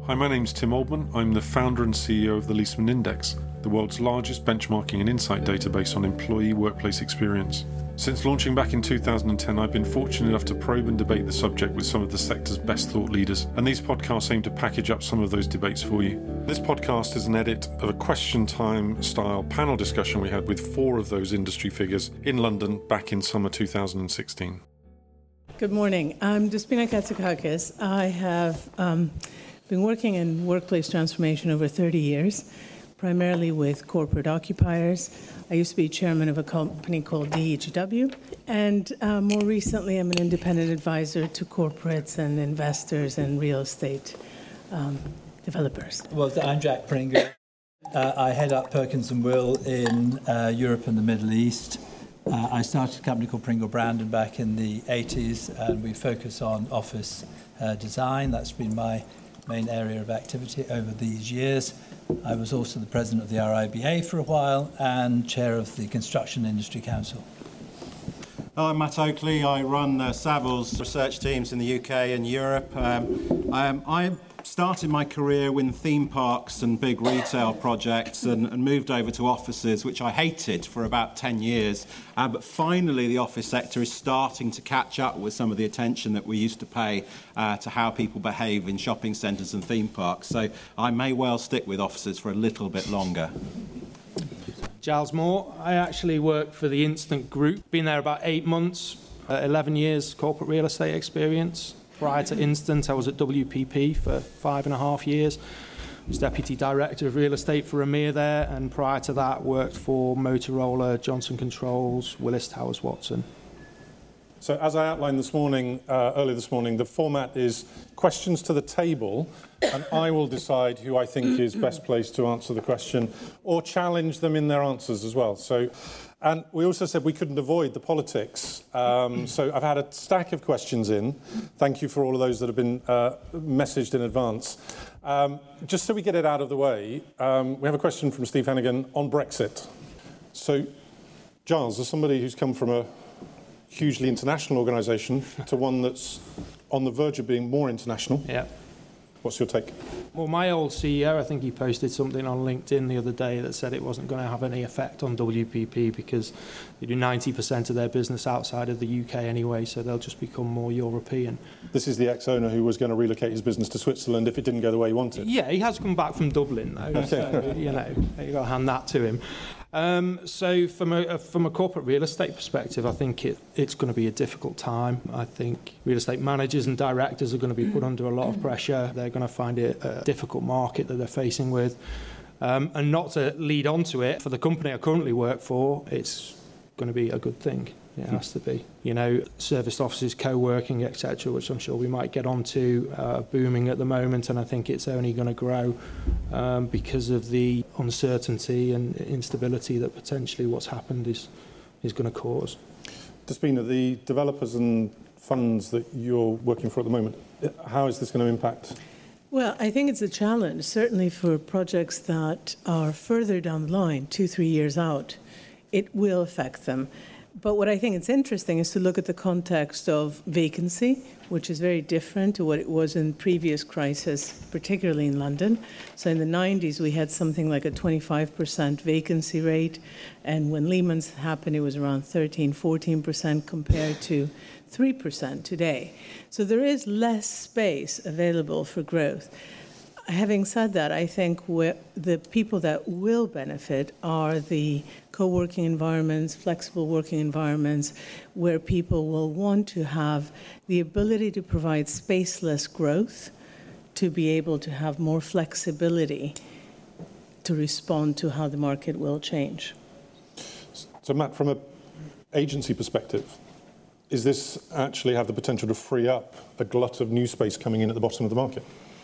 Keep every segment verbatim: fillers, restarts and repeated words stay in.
Hi, my name's Tim Oldman. I'm the founder and C E O of the Leesman Index, the world's largest benchmarking and insight database on employee workplace experience. Since launching back in two thousand ten, I've been fortunate enough to probe and debate the subject with some of the sector's best thought leaders, and these podcasts aim to package up some of those debates for you. This podcast is an edit of a question time style panel discussion we had with four of those industry figures in London back in summer two thousand sixteen. Good morning. I'm Despina Katsakakis. I have um, been working in workplace transformation over thirty years, primarily with corporate occupiers. I used to be chairman of a company called D H W, and uh, more recently I'm an independent advisor to corporates and investors and real estate um, developers. Well, I'm Jack Pringle. Uh, I head up Perkins and Will in uh, Europe and the Middle East. Uh, I started a company called Pringle Brandon back in the eighties, and we focus on office uh, design. That's been my main area of activity over these years. I was also the president of the R I B A for a while and chair of the Construction Industry Council. Hello, I'm Matt Oakley. I run uh, Savills research teams in the U K and Europe. Um, um, I started my career with theme parks and big retail projects and, and moved over to offices, which I hated for about ten years. Uh, but finally, the office sector is starting to catch up with some of the attention that we used to pay uh, to how people behave in shopping centres and theme parks. So I may well stick with offices for a little bit longer. Giles Moore. I actually work for the Instant Group. Been there about eight months, uh, eleven years corporate real estate experience. Prior to Instant, I was at W P P for five and a half years. I was Deputy Director of Real Estate for EMEA there, and prior to that worked for Motorola, Johnson Controls, Willis Towers Watson. So as I outlined this morning, uh, earlier this morning, the format is questions to the table, and I will decide who I think is best placed to answer the question or challenge them in their answers as well. So, and we also said we couldn't avoid the politics. Um, so I've had a stack of questions in. Thank you for all of those that have been uh, messaged in advance. Um, just so we get it out of the way, um, we have a question from Steve Hannigan on Brexit. So, Giles, as somebody who's come from a hugely international organisation to one that's on the verge of being more international. Yeah. What's your take? Well, my old C E O, I think he posted something on LinkedIn the other day that said it wasn't going to have any effect on W P P because they do ninety percent of their business outside of the U K anyway, so they'll just become more European. This is the ex-owner who was going to relocate his business to Switzerland if it didn't go the way he wanted. Yeah, he has come back from Dublin, though, so, you know, you've got to hand that to him. Um, so from a, from a corporate real estate perspective, I think it, it's going to be a difficult time. I think real estate managers and directors are going to be put under a lot of pressure. They're going to find it a difficult market that they're facing with. Um, and not to lead on to it, for the company I currently work for, it's going to be a good thing. It has to be. You know, serviced offices, co-working, et cetera, which I'm sure we might get onto, uh, booming at the moment, and I think it's only going to grow um, because of the uncertainty and instability that potentially what's happened is is going to cause. Despina, the developers and funds that you're working for at the moment, how is this going to impact? Well, I think it's a challenge, certainly for projects that are further down the line, two, three years out. It will affect them. But what I think is interesting is to look at the context of vacancy, which is very different to what it was in previous crises, particularly in London. So in the nineties, we had something like a twenty-five percent vacancy rate. And when Lehman's happened, it was around thirteen, fourteen percent compared to three percent today. So there is less space available for growth. Having said that, I think the people that will benefit are the co-working environments, flexible working environments, where people will want to have the ability to provide spaceless growth, to be able to have more flexibility to respond to how the market will change. So, Matt, from an agency perspective, is this actually have the potential to free up a glut of new space coming in at the bottom of the market?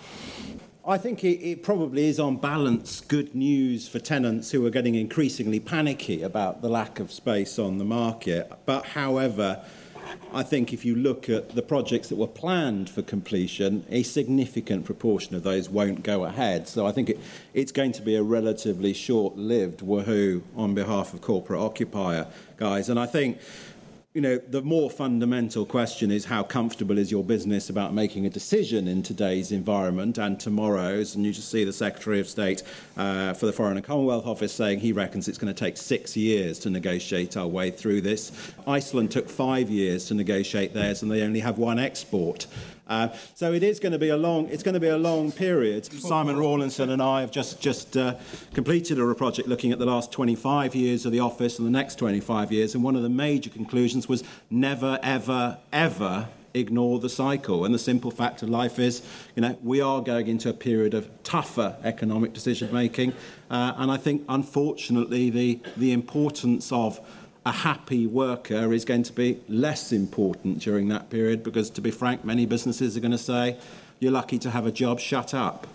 I think it, it probably is on balance good news for tenants who are getting increasingly panicky about the lack of space on the market. But however, I think if you look at the projects that were planned for completion, a significant proportion of those won't go ahead. So I think it, it's going to be a relatively short-lived woohoo on behalf of corporate occupier guys. And I think you know, the more fundamental question is how comfortable is your business about making a decision in today's environment and tomorrow's? And you just see the Secretary of State uh, for the Foreign and Commonwealth Office saying he reckons it's going to take six years to negotiate our way through this. Iceland took five years to negotiate theirs, and they only have one export. Uh, so it is going to be a long. It's going to be a long period. Simon Rawlinson and I have just just uh, completed a project looking at the last twenty-five years of the office and the next twenty-five years, and one of the major conclusions was never, ever, ever ignore the cycle. And the simple fact of life is, you know, we are going into a period of tougher economic decision making, uh, and I think, unfortunately, the the importance of a happy worker is going to be less important during that period because, to be frank, many businesses are going to say, you're lucky to have a job, shut up.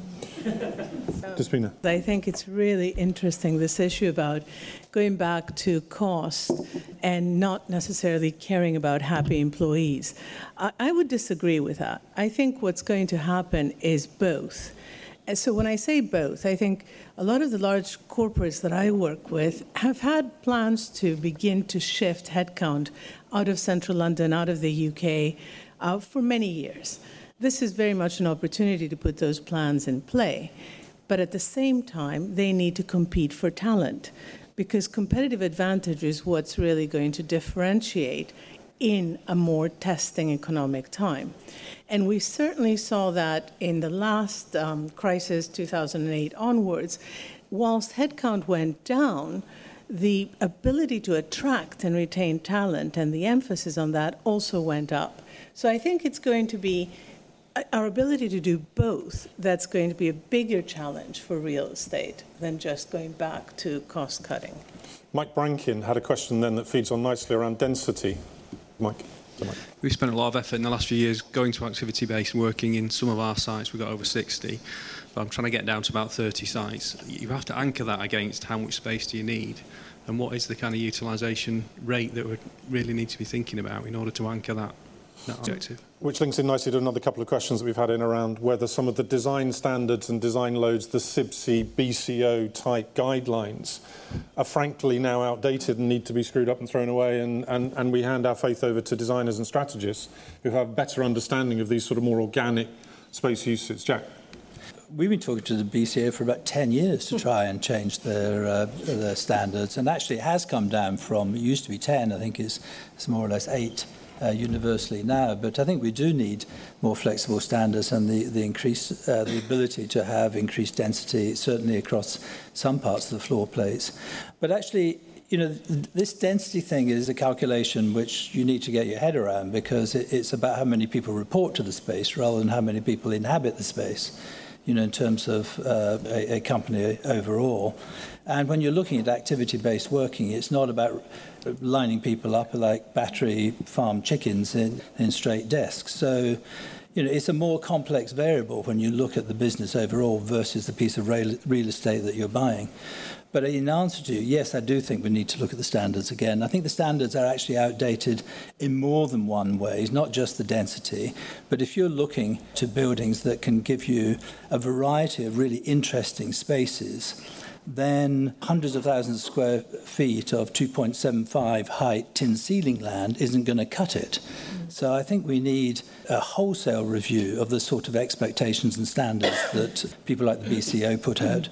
Despina. I think it's really interesting, this issue about going back to cost and not necessarily caring about happy employees. I, I would disagree with that. I think what's going to happen is both. And so when I say both, I think a lot of the large corporates that I work with have had plans to begin to shift headcount out of central London, out of the U K, uh, for many years. This is very much an opportunity to put those plans in play. But at the same time, they need to compete for talent, because competitive advantage is what's really going to differentiate in a more testing economic time. And we certainly saw that in the last um, crisis, two thousand eight onwards. Whilst headcount went down, the ability to attract and retain talent and the emphasis on that also went up. So I think it's going to be our ability to do both that's going to be a bigger challenge for real estate than just going back to cost cutting. Mike Brankin had a question then that feeds on nicely around density. Mike. Mike. We've spent a lot of effort in the last few years going to activity-based and working in some of our sites. We've got over sixty, but I'm trying to get down to about thirty sites. You have to anchor that against how much space do you need and what is the kind of utilisation rate that we really need to be thinking about in order to anchor that, that objective. Which links in nicely to another couple of questions that we've had in around whether some of the design standards and design loads, the C I B S I, B C O type guidelines, are frankly now outdated and need to be screwed up and thrown away, and, and, and we hand our faith over to designers and strategists who have better understanding of these sort of more organic space uses. Jack? We've been talking to the B C O for about ten years to try and change their, uh, their standards, and actually it has come down from, it used to be ten, I think it's, it's more or less eight. Uh, universally now, but I think we do need more flexible standards and the, the increase, uh, the ability to have increased density, certainly across some parts of the floor plates. But actually, you know, th- this density thing is a calculation which you need to get your head around, because it, it's about how many people report to the space rather than how many people inhabit the space, you know, in terms of uh, a, a company overall. And when you're looking at activity-based working, it's not about lining people up like battery farm chickens in, in straight desks. So, you know, it's a more complex variable when you look at the business overall versus the piece of real, real estate that you're buying. But in answer to you, yes, I do think we need to look at the standards again. I think the standards are actually outdated in more than one way, not just the density. But if you're looking to buildings that can give you a variety of really interesting spaces, then hundreds of thousands of square feet of two point seven five height tin ceiling land isn't going to cut it. Mm. So I think we need a wholesale review of the sort of expectations and standards that people like the B C O put out.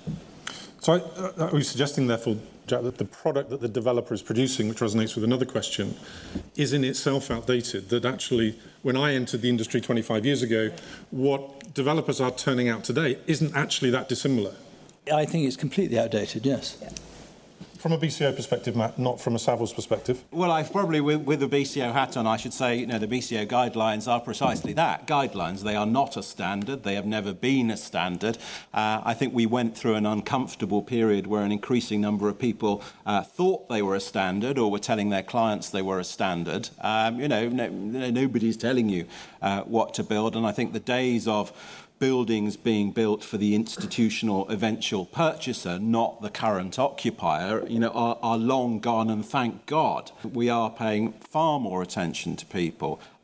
So I, uh, are you suggesting, therefore, Jack, that the product that the developer is producing, which resonates with another question, is in itself outdated? That actually, when I entered the industry twenty-five years ago, what developers are turning out today isn't actually that dissimilar? I think it's completely outdated, yes. Yeah. From a B C O perspective, Matt, not from a Savills perspective. Well, I probably, with, with the B C O hat on, I should say, you know, the B C O guidelines are precisely that, guidelines. They are not a standard. They have never been a standard. Uh, I think we went through an uncomfortable period where an increasing number of people uh, thought they were a standard or were telling their clients they were a standard. Um, you know, no, nobody's telling you uh, what to build, and I think the days of buildings being built for the institutional eventual purchaser, not the current occupier, you know, are, are long gone, and thank God. We are paying far more attention to people.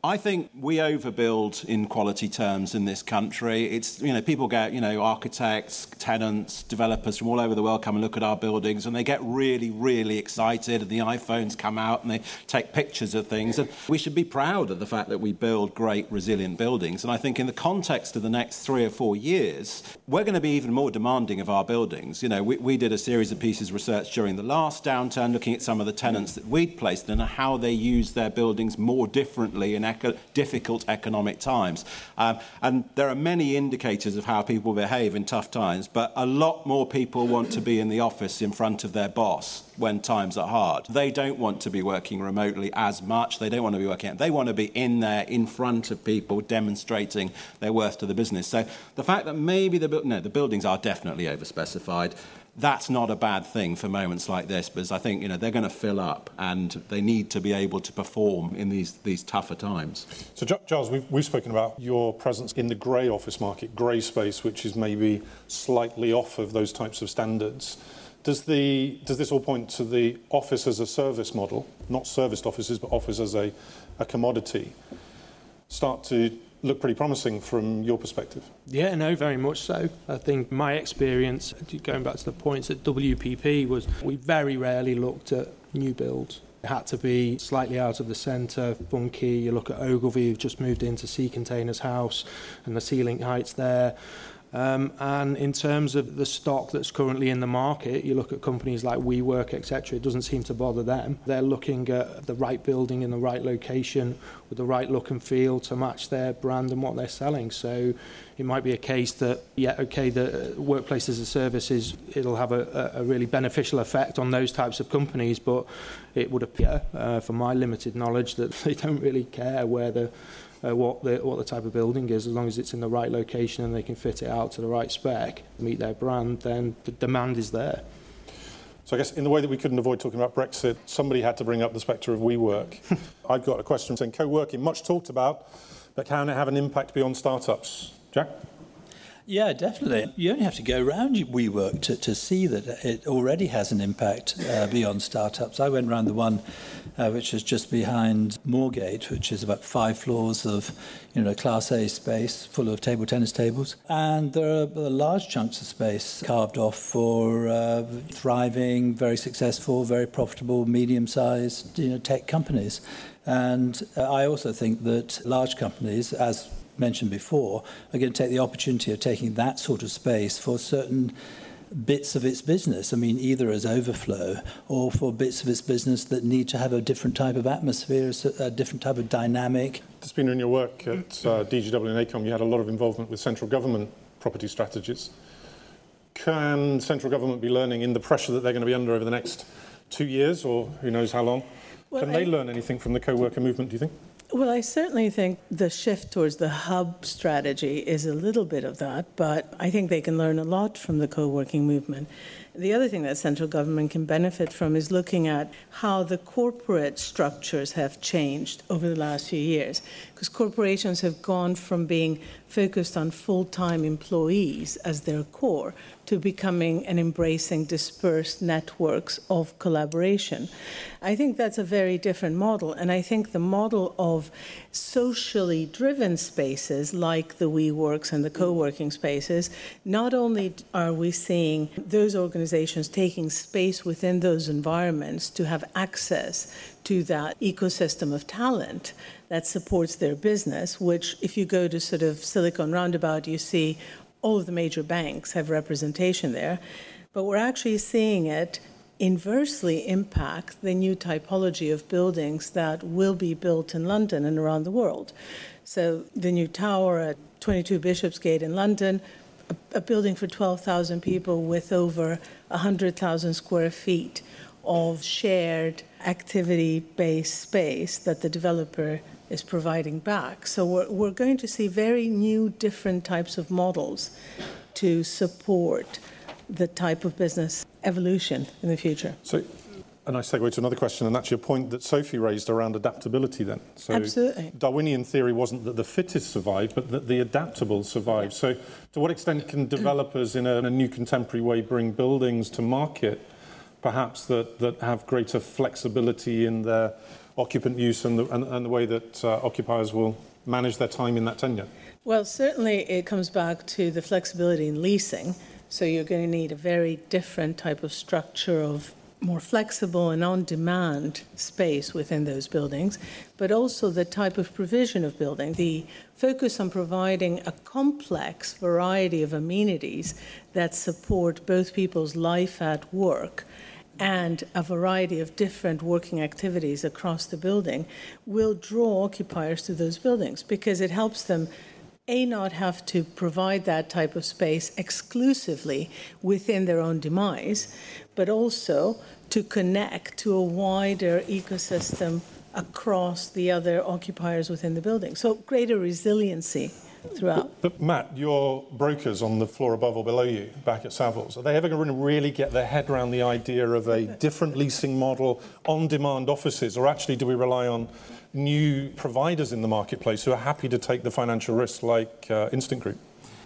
I think we overbuild in quality terms in this country. It's, you know, people get, you know, architects, tenants, developers from all over the world come and look at our buildings, and they get really, really excited, and the iPhones come out and they take pictures of things. And we should be proud of the fact that we build great, resilient buildings. And I think in the context of the next three or four years, we're going to be even more demanding of our buildings. You know, we, we did a series of pieces of research during the last downturn looking at some of the tenants that we'd placed and how they use their buildings more differently in eco- difficult economic times. Um, and there are many indicators of how people behave in tough times, but a lot more people want to be in the office in front of their boss when times are hard. They don't want to be working remotely as much. They don't want to be working out. They want to be in there in front of people demonstrating their worth to the business. So the fact that maybe the, no, the buildings are definitely overspecified, that's not a bad thing for moments like this, because I think, you know, they're going to fill up and they need to be able to perform in these, these tougher times. So, Giles, we've, we've spoken about your presence in the grey office market, grey space, which is maybe slightly off of those types of standards. Does the does this all point to the office as a service model, not serviced offices, but office as a, a commodity, start to look pretty promising from your perspective? Yeah, no, very much so. I think my experience, going back to the points at W P P, was we very rarely looked at new builds. It had to be slightly out of the centre, funky. You look at Ogilvy, who've just moved into Sea Containers House and the ceiling heights there. Um, and in terms of the stock that's currently in the market, you look at companies like WeWork, et cetera, it doesn't seem to bother them. They're looking at the right building in the right location with the right look and feel to match their brand and what they're selling. So it might be a case that, yeah, okay, the workplace as a service is, it'll have a, a really beneficial effect on those types of companies, but it would appear, uh, from my limited knowledge, that they don't really care where the Uh, what the what the type of building is, as long as it's in the right location and they can fit it out to the right spec, meet their brand, then the demand is there. So I guess in the way that we couldn't avoid talking about Brexit, somebody had to bring up the spectre of WeWork. I've got a question saying co-working, much talked about, but can it have an impact beyond startups? Jack? Yeah, definitely. You only have to go around WeWork to, to see that it already has an impact uh, beyond startups. I went around the one uh, which is just behind Moorgate, which is about five floors of, you know, Class A space full of table tennis tables. And there are large chunks of space carved off for uh, thriving, very successful, very profitable, medium-sized, you know, tech companies. And uh, I also think that large companies, as mentioned before, are going to take the opportunity of taking that sort of space for certain bits of its business. I mean, either as overflow or for bits of its business that need to have a different type of atmosphere, a different type of dynamic. Despina, in your work at uh, D G W and ACOM, you had a lot of involvement with central government property strategies. Can central government be learning in the pressure that they're going to be under over the next two years, or who knows how long? Well, Can I... they learn anything from the co-worker movement, do you think? Well, I certainly think the shift towards the hub strategy is a little bit of that, but I think they can learn a lot from the co-working movement. The other thing that central government can benefit from is looking at how the corporate structures have changed over the last few years, because corporations have gone from being focused on full-time employees as their core to becoming and embracing dispersed networks of collaboration. I think that's a very different model, and I think the model of socially driven spaces like the WeWorks and the co-working spaces, not only are we seeing those organizations taking space within those environments to have access to that ecosystem of talent that supports their business, which if you go to sort of Silicon Roundabout, you see all of the major banks have representation there, but we're actually seeing it inversely impact the new typology of buildings that will be built in London and around the world. So the new tower at twenty-two Bishopsgate in London, a, a building for twelve thousand people with over one hundred thousand square feet of shared activity-based space that the developer is providing back. So we're, we're going to see very new, different types of models to support the type of business evolution in the future. So, a nice segue to another question, and that's your point that Sophie raised around adaptability then. So Absolutely. Darwinian theory wasn't that the fittest survive, but that the adaptable survive. Yeah. So to what extent can developers in a, in a new contemporary way bring buildings to market, perhaps that, that have greater flexibility in their occupant use and the, and, and the way that uh, occupiers will manage their time in that tenure? Well, certainly it comes back to the flexibility in leasing. So you're going to need a very different type of structure of more flexible and on-demand space within those buildings, but also the type of provision of building, the focus on providing a complex variety of amenities that support both people's life at work and a variety of different working activities across the building will draw occupiers to those buildings because it helps them A, not have to provide that type of space exclusively within their own demise, but also to connect to a wider ecosystem across the other occupiers within the building. So greater resiliency throughout. But, but Matt, your brokers on the floor above or below you back at Savills, are they ever going to really get their head around the idea of a different leasing model, on-demand offices, or actually do we rely on new providers in the marketplace who are happy to take the financial risk like uh, Instant Group?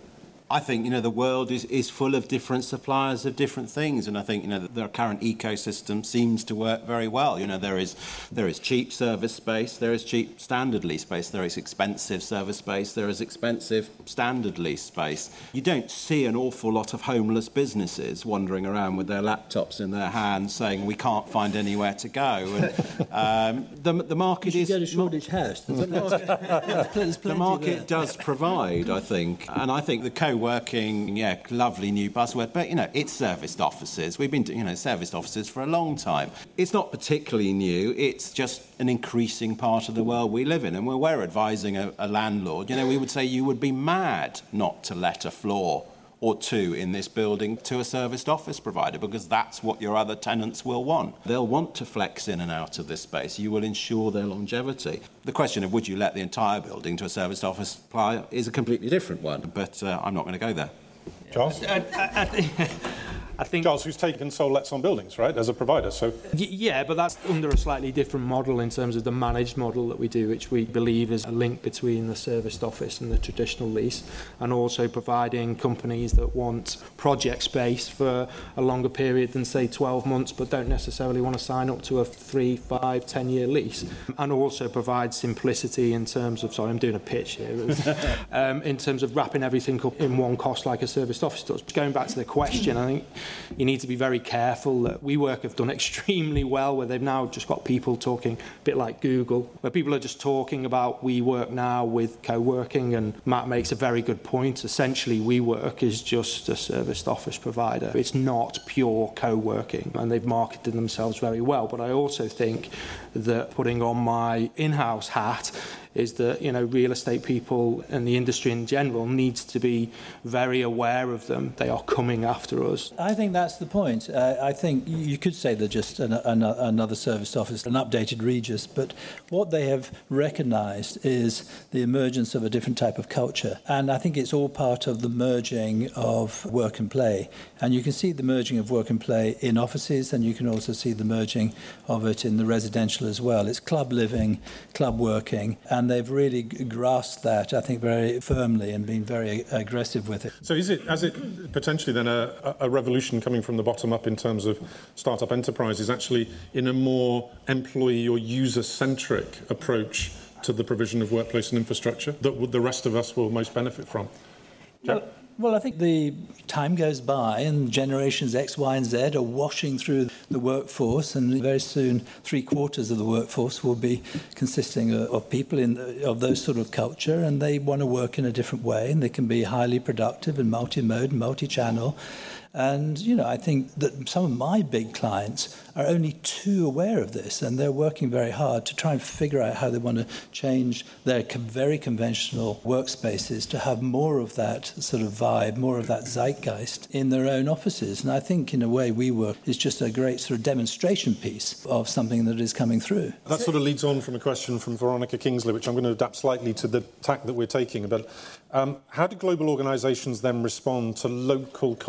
I think, you know, the world is, is full of different suppliers of different things, and I think, you know, the current ecosystem seems to work very well. You know, there is there is cheap service space, there is cheap standard lease space, there is expensive service space, there is expensive standard lease space. You don't see an awful lot of homeless businesses wandering around with their laptops in their hands saying we can't find anywhere to go. And, um, the, the market you is... go to Shoreditch House. There's a market. There's The plenty market there. does provide, I think, and I think the co-working, yeah, lovely new buzzword, but, you know, it's serviced offices. We've been, you know, serviced offices for a long time. It's not particularly new. It's just an increasing part of the world we live in. And when we're advising a, a landlord, you know, we would say you would be mad not to let a floor or two in this building to a serviced office provider, because that's what your other tenants will want. They'll want to flex in and out of this space. You will ensure their longevity. The question of would you let the entire building to a serviced office supplier is a completely different one, but uh, I'm not going to go there. Charles? I, I, I think, I think Charles, who's taken sole lets on buildings, right, as a provider, so... Y- Yeah, but that's under a slightly different model in terms of the managed model that we do, which we believe is a link between the serviced office and the traditional lease, and also providing companies that want project space for a longer period than, say, twelve months, but don't necessarily want to sign up to a three, five, ten-year lease, and also provide simplicity in terms of, sorry, I'm doing a pitch here, um, in terms of wrapping everything up in one cost like a serviced office does. Going back to the question, I think you need to be very careful that WeWork have done extremely well, where they've now just got people talking a bit like Google, where people are just talking about WeWork now with co-working, and Matt makes a very good point. Essentially, WeWork is just a serviced office provider. It's not pure co-working, and they've marketed themselves very well. But I also think that putting on my in-house hat is that, you know, real estate people and the industry in general needs to be very aware of them. They are coming after us. I think that's the point. Uh, I think you could say they're just an, an, another serviced office, an updated Regus, but what they have recognised is the emergence of a different type of culture. And I think it's all part of the merging of work and play. And you can see the merging of work and play in offices, and you can also see the merging of it in the residential as well. It's club living, club working, and they've really grasped that, I think, very firmly and been very aggressive with it. So is it, as it potentially then a, a revolution coming from the bottom up in terms of startup enterprises, actually in a more employee or user-centric approach to the provision of workplace and infrastructure that the rest of us will most benefit from? Well, Well, I think the time goes by and generations X, Y and Z are washing through the workforce, and very soon three quarters of the workforce will be consisting of, of people in the, of those sort of culture, and they want to work in a different way, and they can be highly productive and multi-mode, multi-channel. And, you know, I think that some of my big clients are only too aware of this, and they're working very hard to try and figure out how they want to change their co- very conventional workspaces to have more of that sort of vibe, more of that zeitgeist in their own offices. And I think, in a way, WeWork is just a great sort of demonstration piece of something that is coming through. That sort of leads on from a question from Veronica Kingsley, which I'm going to adapt slightly to the tack that we're taking. But um, how do global organisations then respond to local cultural differences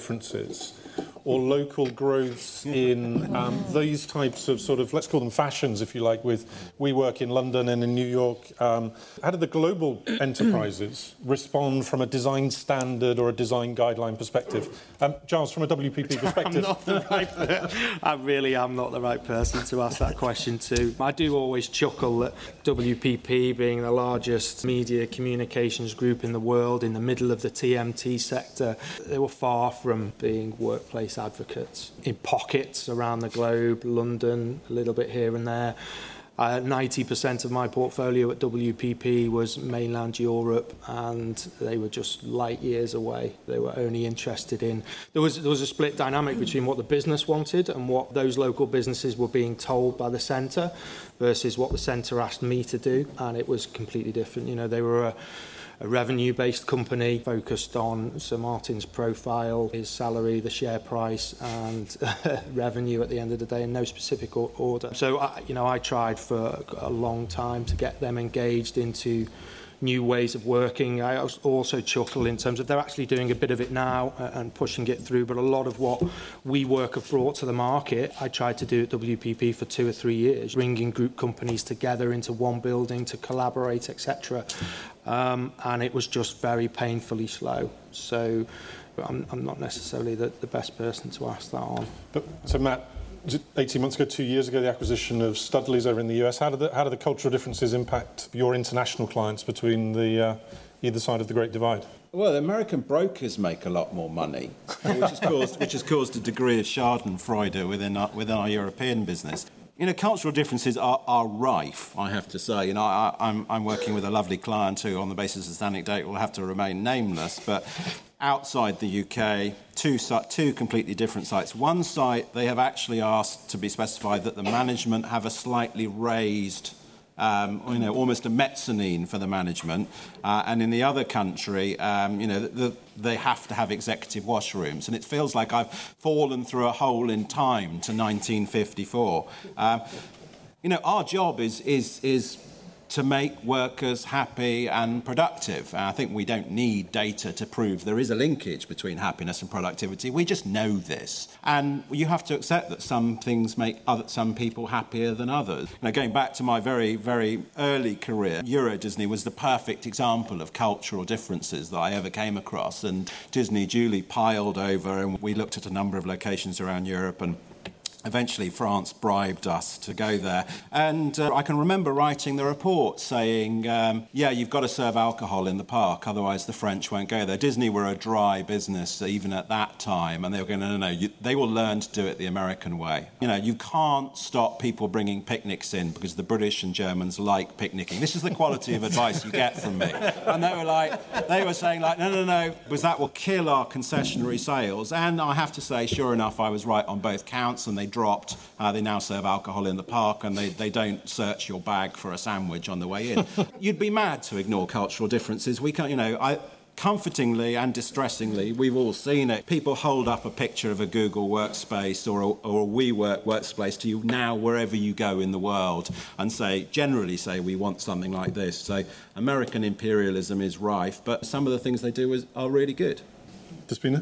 differences or local growths in um, these types of sort of, let's call them fashions, if you like, with WeWork in London and in New York. Um, how did the global enterprises respond from a design standard or a design guideline perspective? Um, Giles, from a W P P perspective. I'm not the right, I really am not the right person to ask that question to. I do always chuckle that W P P, being the largest media communications group in the world, in the middle of the T M T sector, they were far from being workplace advocates. In pockets around the globe, London, a little bit here and there. Uh, ninety percent of my portfolio at W P P was mainland Europe, and they were just light years away. They were only interested in... There was, there was a split dynamic between what the business wanted and what those local businesses were being told by the centre versus what the centre asked me to do, and it was completely different. You know, they were a, a revenue-based company focused on Sir Martin's profile, his salary, the share price, and uh, revenue at the end of the day, in no specific or- order. So, I, you know, I tried for a long time to get them engaged into new ways of working. I also chuckle in terms of they're actually doing a bit of it now and pushing it through, but a lot of what WeWork have brought to the market, I tried to do at W P P for two or three years, bringing group companies together into one building to collaborate, et cetera. Um, and it was just very painfully slow. So I'm, I'm not necessarily the, the best person to ask that on. But, so, Matt, eighteen months ago, two years ago, the acquisition of Studley's over in the U S. How do the, how do the cultural differences impact your international clients between the uh, either side of the Great Divide? Well, the American brokers make a lot more money, which has caused which has caused a degree of schadenfreude within our, within our European business. You know, cultural differences are, are rife, I have to say. You know, I, I'm, I'm working with a lovely client who, on the basis of this anecdote, will have to remain nameless, but outside the U K, two, two completely different sites. One site, they have actually asked to be specified that the management have a slightly raised, um, you know, almost a mezzanine for the management. Uh, and in the other country, um, you know, the, the, they have to have executive washrooms. And it feels like I've fallen through a hole in time to nineteen fifty-four. Um, you know, our job is is is... to make workers happy and productive. And I think we don't need data to prove there is a linkage between happiness and productivity. We just know this. And you have to accept that some things make other, some people happier than others. Now, going back to my very, very early career, Euro Disney was the perfect example of cultural differences that I ever came across. And Disney duly piled over, and we looked at a number of locations around Europe, and eventually France bribed us to go there. And uh, I can remember writing the report saying, um, yeah, you've got to serve alcohol in the park, otherwise the French won't go there. Disney were a dry business even at that time, and they were going, no, no, no, you, they will learn to do it the American way. You know, you can't stop people bringing picnics in because the British and Germans like picnicking. This is the quality of advice you get from me. And they were like, they were saying like, no, no, no, because that will kill our concessionary sales. And I have to say, sure enough, I was right on both counts, and they dropped. Uh, they now serve alcohol in the park, and they, they don't search your bag for a sandwich on the way in. You'd be mad to ignore cultural differences. We can't, you know, I, comfortingly and distressingly, we've all seen it. People hold up a picture of a Google workspace or a, or a WeWork workspace to you now wherever you go in the world and say, generally say, we want something like this. So American imperialism is rife, but some of the things they do is, are really good. Despina?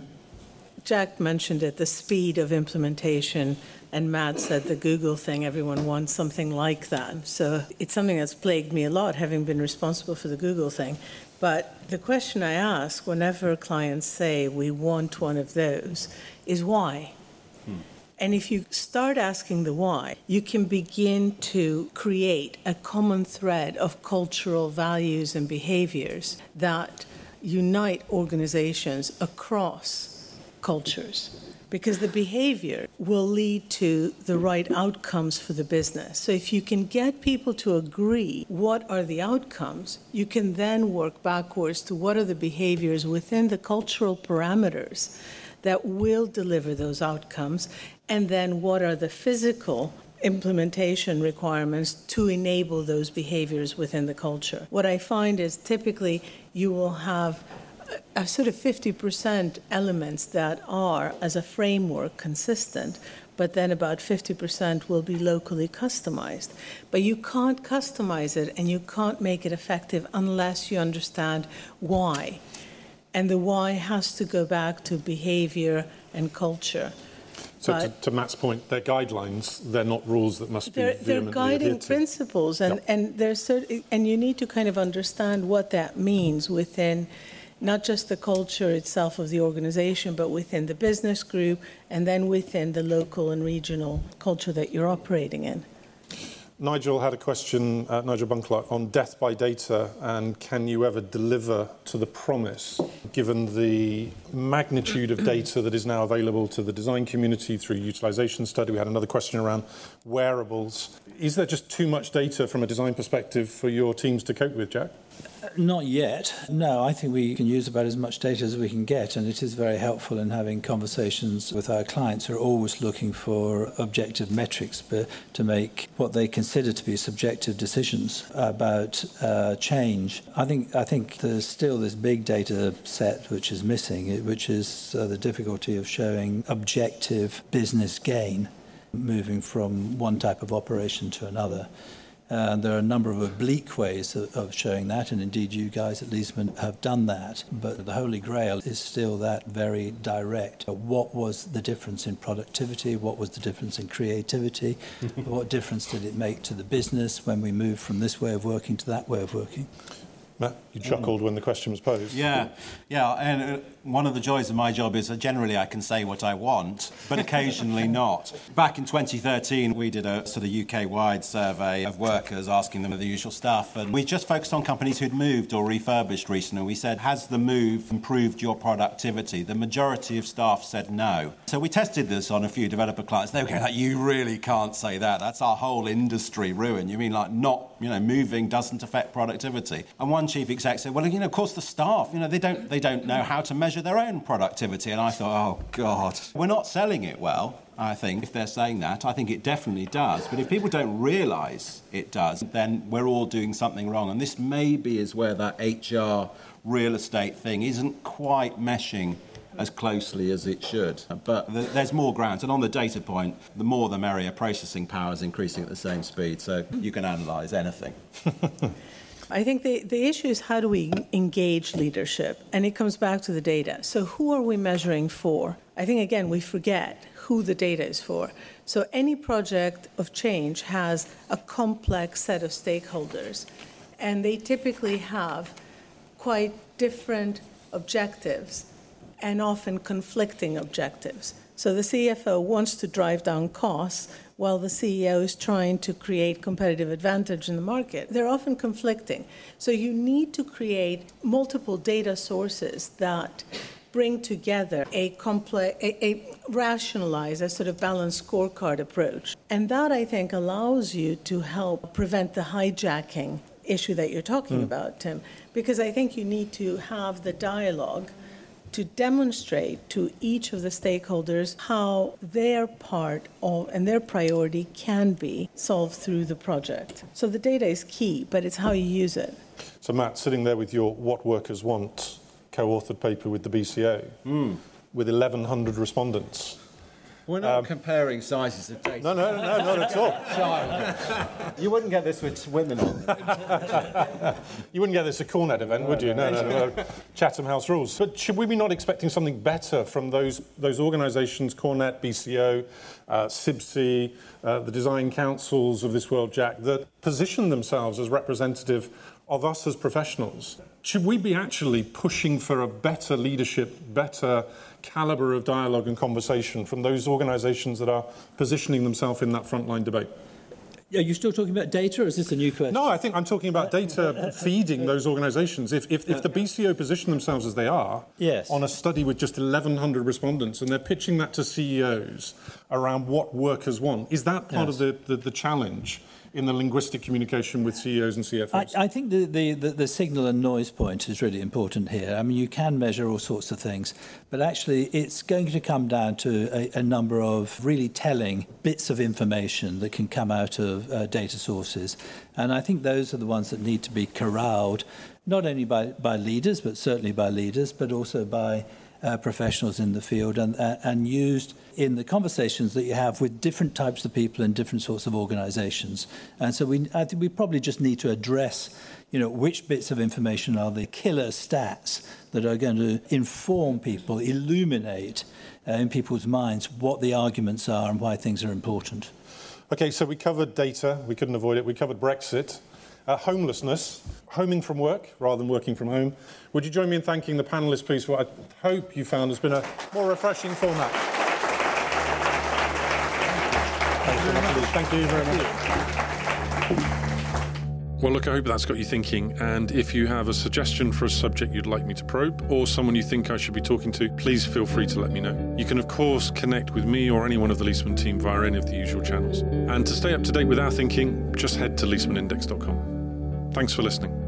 Jack mentioned it, the speed of implementation, and Matt said the Google thing, everyone wants something like that. So it's something that's plagued me a lot, having been responsible for the Google thing. But the question I ask whenever clients say we want one of those is why? Hmm. And if you start asking the why, you can begin to create a common thread of cultural values and behaviors that unite organizations across cultures, because the behavior will lead to the right outcomes for the business. So if you can get people to agree what are the outcomes, you can then work backwards to what are the behaviors within the cultural parameters that will deliver those outcomes, and then what are the physical implementation requirements to enable those behaviors within the culture. What I find is typically you will have a sort of fifty percent elements that are, as a framework, consistent, but then about fifty percent will be locally customized. But you can't customize it and you can't make it effective unless you understand why. And the why has to go back to behavior and culture. So to, to Matt's point, they're guidelines, they're not rules that must be They're, they're vehemently guiding adhered to. principles, and, Yep. and, there's certain, and you need to kind of understand what that means within not just the culture itself of the organization, but within the business group, and then within the local and regional culture that you're operating in. Nigel had a question, uh, Nigel Bunkler, on death by data, and can you ever deliver to the promise, given the magnitude of data that is now available to the design community through utilization study? We had another question around wearables. Is there just too much data from a design perspective for your teams to cope with, Jack? Not yet. No, I think we can use about as much data as we can get, and it is very helpful in having conversations with our clients who are always looking for objective metrics but to make what they consider to be subjective decisions about uh, change. I think I think there's still this big data set which is missing, which is uh, the difficulty of showing objective business gain, moving from one type of operation to another. Uh, there are a number of oblique ways of, of showing that, and indeed you guys at Leesman have done that. But the Holy Grail is still that very direct. What was the difference in productivity? What was the difference in creativity? What difference did it make to the business when we moved from this way of working to that way of working? Matt, you chuckled mm. when the question was posed. Yeah, yeah, and uh, one of the joys of my job is that generally I can say what I want, but occasionally not. Back in twenty thirteen, we did a sort of U K-wide survey of workers, asking them the usual stuff, and we just focused on companies who'd moved or refurbished recently. We said, has the move improved your productivity? The majority of staff said no. So we tested this on a few developer clients. They were going like, you really can't say that. That's our whole industry ruin. You mean like not, you know, moving doesn't affect productivity? And one chief exec said, well, you know, of course the staff, you know, they don't they don't know how to measure their own productivity. And I thought, oh, God, we're not selling it well, I think, if they're saying that. I think it definitely does. But if people don't realise it does, then we're all doing something wrong. And this maybe is where that H R real estate thing isn't quite meshing as closely as it should. But th- there's more grounds. And on the data point, the more the merrier. Processing power is increasing at the same speed. So you can analyse anything. I think the, the issue is how do we engage leadership? And it comes back to the data. So who are we measuring for? I think, again, we forget who the data is for. So any project of change has a complex set of stakeholders, and they typically have quite different objectives and often conflicting objectives. So the C F O wants to drive down costs while the C E O is trying to create competitive advantage in the market. They're often conflicting. So you need to create multiple data sources that bring together a complex, a, a rationalize, a sort of balanced scorecard approach. And that, I think, allows you to help prevent the hijacking issue that you're talking mm. about, Tim, because I think you need to have the dialogue to demonstrate to each of the stakeholders how their part of and their priority can be solved through the project. So the data is key, but it's how you use it. So Matt, sitting there with your What Workers Want co-authored paper with the B C O, mm. with eleven hundred respondents. We're not um, comparing sizes of data. No, no, no, not at all. You wouldn't get this with women on. You wouldn't get this at Cornet event, would you? No, no, no. Chatham House rules. But should we be not expecting something better from those those organisations, Cornet, B C O, uh, S I B S I, uh, the design councils of this world, Jack, that position themselves as representative of us as professionals? Should we be actually pushing for a better leadership, better calibre of dialogue and conversation from those organisations that are positioning themselves in that frontline debate? Are you still talking about data, or is this a new question? No, I think I'm talking about data feeding those organisations. If, if, if the B C O position themselves as they are, yes. on a study with just eleven hundred respondents, and they're pitching that to C E Os around what workers want, is that part yes. of the, the, the challenge in the linguistic communication with C E Os and C F Os? I, I think the, the, the, the signal and noise point is really important here. I mean, you can measure all sorts of things, but actually it's going to come down to a, a number of really telling bits of information that can come out of uh, data sources. And I think those are the ones that need to be corralled, not only by, by leaders, but certainly by leaders, but also by Uh, professionals in the field and, uh, and used in the conversations that you have with different types of people and different sorts of organisations. And so we, I think we probably just need to address, you know, which bits of information are the killer stats that are going to inform people, illuminate uh, in people's minds what the arguments are and why things are important. Okay, so we covered data, we couldn't avoid it. We covered Brexit, uh, homelessness, homing from work rather than working from home. Would you join me in thanking the panellists, please, for what I hope you found has been a more refreshing format? Thank you very much. Thank you very much. Well, look, I hope that's got you thinking. And if you have a suggestion for a subject you'd like me to probe, or someone you think I should be talking to, please feel free to let me know. You can, of course, connect with me or any one of the Leesman team via any of the usual channels. And to stay up to date with our thinking, just head to leesman index dot com. Thanks for listening.